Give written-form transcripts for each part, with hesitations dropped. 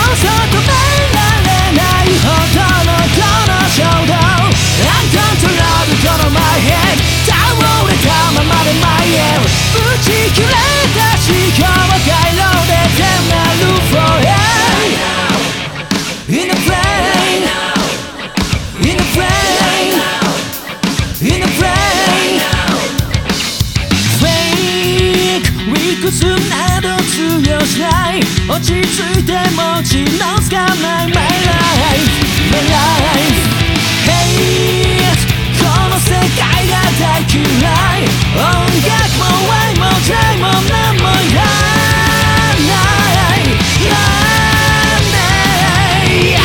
想止められないほどのこの衝動 Uncontrolled この前へ倒れたままで前へ打ち切れた思考は回路で手なる Forever In the flame In the flame In the flame Fake 理屈など通用しない落ち着いてもちのつかない My life My life Hate この世界が大嫌い音楽も愛も罪も何もいらないなんで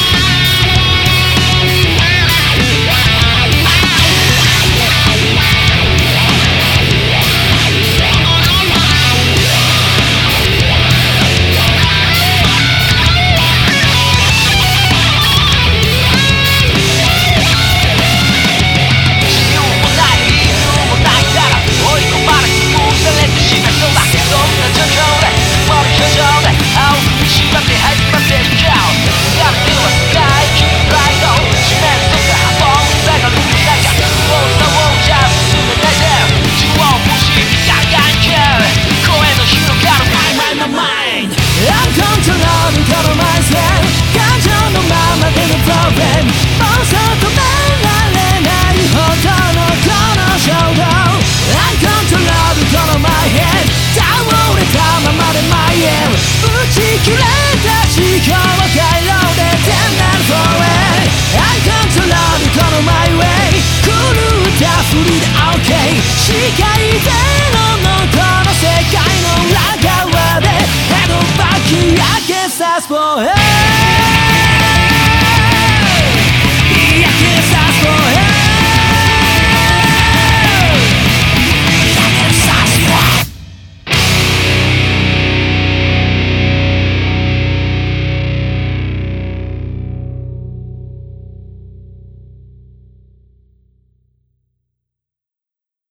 切れた思考は回路で点なる Forever Uncontrolled この My way 狂ったふりで OK 視界ゼロの声